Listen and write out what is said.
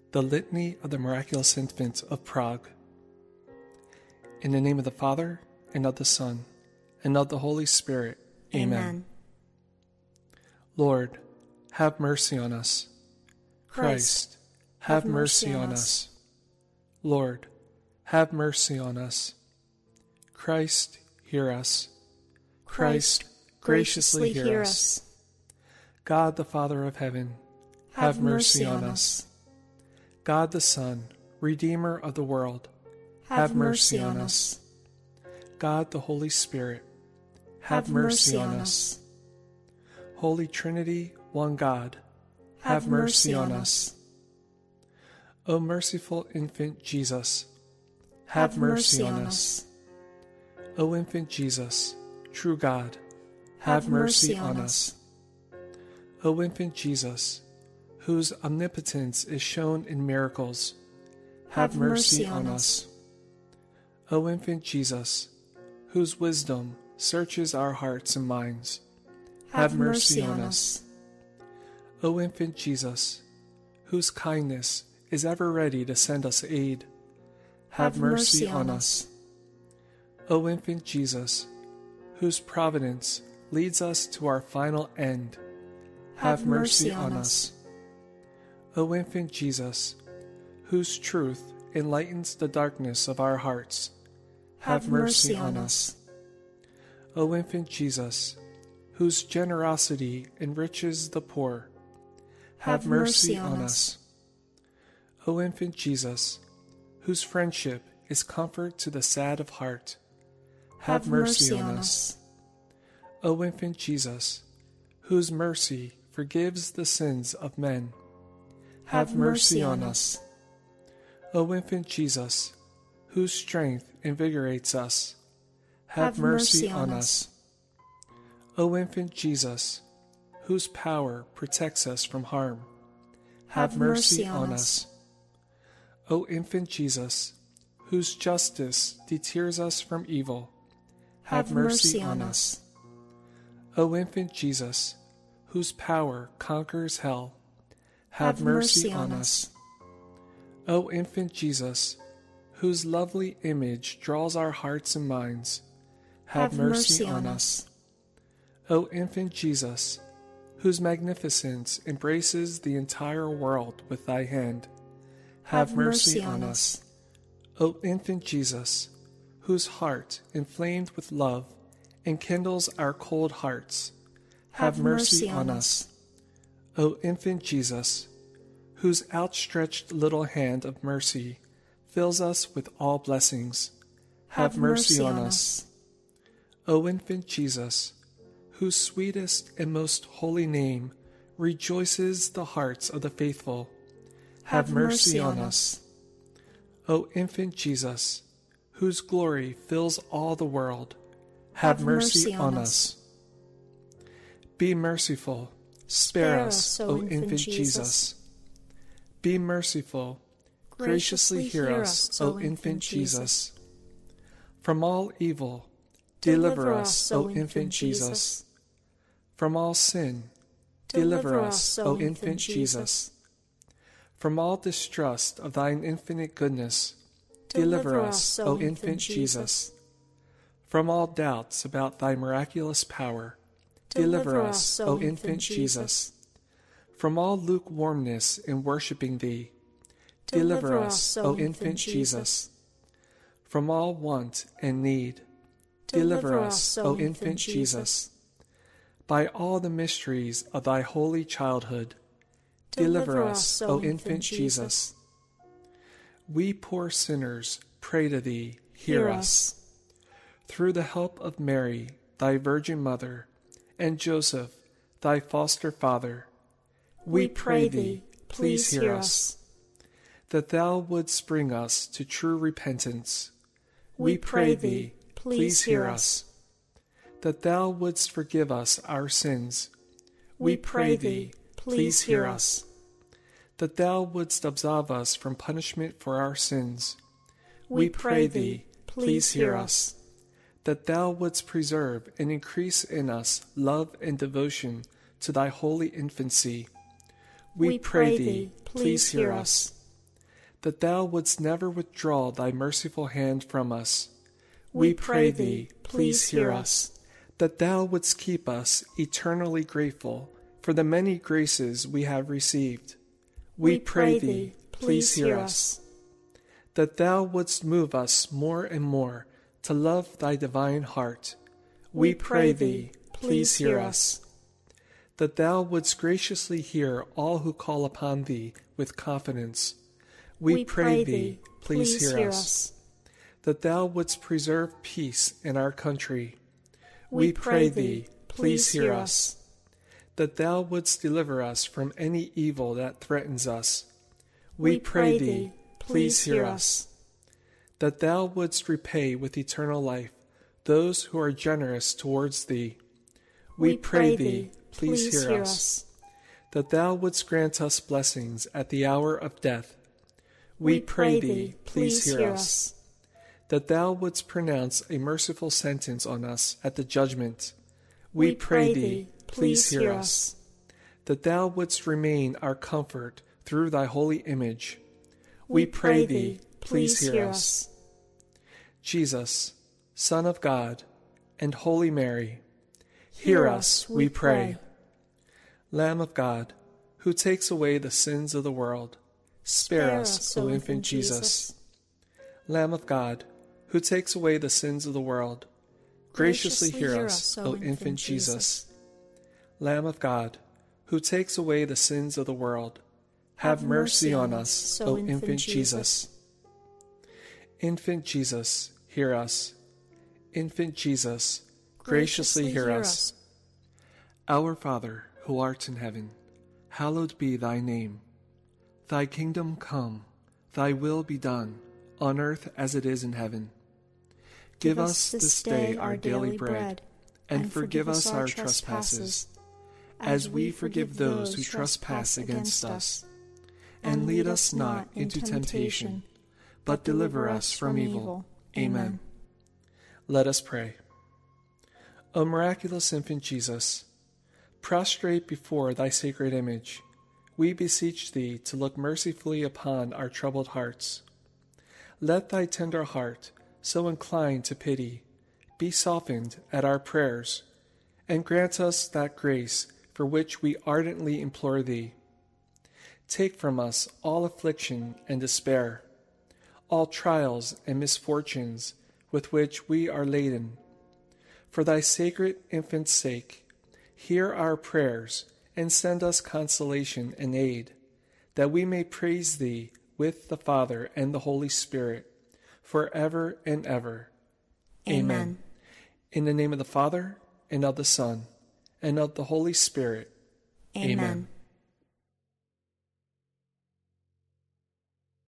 The Litany of the Miraculous Infant of Prague. In the name of the Father, and of the Son, and of the Holy Spirit. Amen. Lord, have mercy on us. Christ, have mercy on us. Lord, have mercy on us. Christ, hear us. Christ, graciously hear us. God the Father of heaven, have mercy on us. God the Son, Redeemer of the world, have mercy on us. God the Holy Spirit, have mercy on us. Holy Trinity, one God, have mercy on us. O merciful infant Jesus, have mercy on us. O infant Jesus, true God, have mercy on us. O infant Jesus, whose omnipotence is shown in miracles, have mercy on us. O infant Jesus, whose wisdom searches our hearts and minds, have mercy on us. O infant Jesus, whose kindness is ever ready to send us aid, have mercy on us. O infant Jesus, whose providence leads us to our final end, have mercy on us. O infant Jesus, whose truth enlightens the darkness of our hearts, have mercy on us. O infant Jesus, whose generosity enriches the poor, have mercy on us. O infant Jesus, whose friendship is comfort to the sad of heart, have mercy on us. O infant Jesus, whose mercy forgives the sins of men, have mercy on us. O infant Jesus, whose strength invigorates us, have mercy on us. O infant Jesus, whose power protects us from harm, have mercy on us. O infant Jesus, whose justice deters us from evil, have mercy on us. O infant Jesus, whose power conquers hell, have mercy on us. O infant Jesus, whose lovely image draws our hearts and minds, have mercy on us. O infant Jesus, whose magnificence embraces the entire world with thy hand, have mercy on us. O infant Jesus, whose heart, inflamed with love, enkindles our cold hearts, have mercy on us. O infant Jesus, whose outstretched little hand of mercy fills us with all blessings, have mercy on us. O infant Jesus, whose sweetest and most holy name rejoices the hearts of the faithful, have mercy on us. O infant Jesus, whose glory fills all the world, have mercy on us. Be merciful, spare us, O infant Jesus. Be merciful, graciously hear us, O infant Jesus. From all evil, deliver us, O infant Jesus. From all sin, deliver us, O infant Jesus. From all distrust of thine infinite goodness, deliver us, O infant Jesus. From all doubts about thy miraculous power, deliver us, O infant Jesus. From all lukewarmness in worshiping thee, deliver us, O infant Jesus. From all want and need, deliver us, O infant Jesus. By all the mysteries of thy holy childhood, deliver us, O infant Jesus. We poor sinners pray to thee, hear us. Through the help of Mary, thy Virgin Mother, and Joseph, thy foster father, we pray thee, please hear us. That thou wouldst bring us to true repentance, we pray thee, please hear us. That thou wouldst forgive us our sins, we pray thee, please hear us. That thou wouldst absolve us from punishment for our sins, we pray thee, please hear us. That thou wouldst preserve and increase in us love and devotion to thy holy infancy, we pray thee, please hear us. that thou wouldst never withdraw thy merciful hand from us. We pray thee, please hear us. That thou wouldst keep us eternally grateful for the many graces we have received. We pray thee, please hear us. That thou wouldst move us more and more to love thy divine heart. We pray thee, please hear us. That thou wouldst graciously hear all who call upon thee with confidence. We pray thee, please hear us. That thou wouldst preserve peace in our country. We pray thee, please hear us. That thou wouldst deliver us from any evil that threatens us. We pray thee, please hear us. That thou wouldst repay with eternal life those who are generous towards thee. We pray thee, please hear us. That thou wouldst grant us blessings at the hour of death. We pray thee, please hear us. That thou wouldst pronounce a merciful sentence on us at the judgment. We pray thee, please hear us. That thou wouldst remain our comfort through thy holy image. We pray thee, please hear us. Jesus, Son of God, and Holy Mary, hear us, we pray. Lamb of God, who takes away the sins of the world, spare us, O infant Jesus. Lamb of God, who takes away the sins of the world, graciously hear us, O infant Jesus. Lamb of God, who takes away the sins of the world, have mercy on us, O infant Jesus. Infant Jesus, hear us. Infant Jesus, graciously hear us. Our Father, who art in heaven, hallowed be thy name. Thy kingdom come, thy will be done, on earth as it is in heaven. Give us this day our daily bread, and forgive us our trespasses, as we forgive those who trespass against us. And lead us not into temptation, but deliver us from evil. Amen. Let us pray. O miraculous infant Jesus, prostrate before thy sacred image, we beseech thee to look mercifully upon our troubled hearts. Let thy tender heart, so inclined to pity, be softened at our prayers, and grant us that grace for which we ardently implore thee. Take from us all affliction and despair, all trials and misfortunes with which we are laden. For thy sacred infant's sake, hear our prayers and send us consolation and aid, that we may praise thee with the Father and the Holy Spirit, forever and ever. Amen. In the name of the Father, and of the Son, and of the Holy Spirit. Amen.